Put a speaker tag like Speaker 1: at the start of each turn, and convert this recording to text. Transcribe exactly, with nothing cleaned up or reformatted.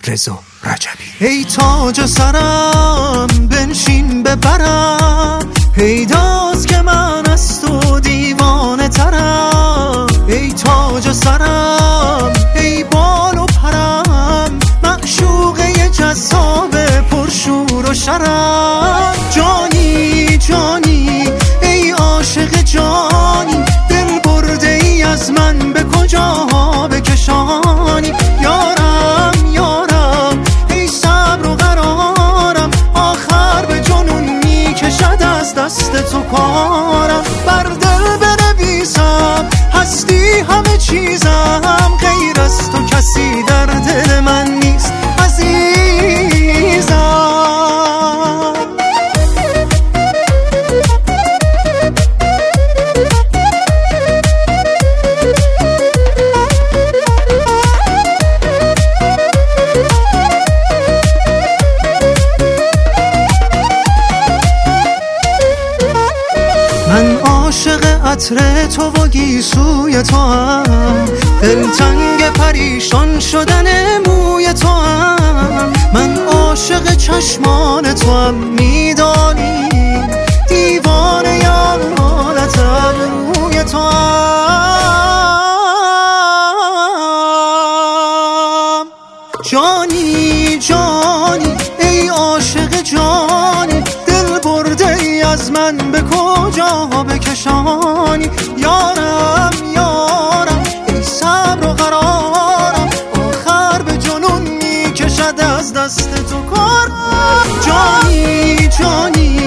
Speaker 1: رضا رجبی. ای تاج سرم بنشین ببرم، پیداست که من از تو دیوانه ترم. ای تاج سرم ای بال و پرم، معشوقه جذاب پرشور و شرم. جانی جانی ای عاشق جانی، دل برده ای از من به کجا بکشانی. یارم یارم ای صبر و قرارم، آخر به جنون میکشد از دست تو کارم. بر دل بنویسم هستی همه چیزم، غیر از تو کسی در دل من نیست عزیزم. من عاشق عطر تو و گیسوی تو هم، دلتنگ پریشان شدن موی تو هم. من عاشق چشمان تو هم، میدانی دیوانه یار حالت روی تو هم. جانی جانی ای عاشق جانی، دل برده ای از من به کجا بکشانی. یارم یارم ای صبر و قرارم، آخر به جنون میکشد از دست تو کارم. جانی جانی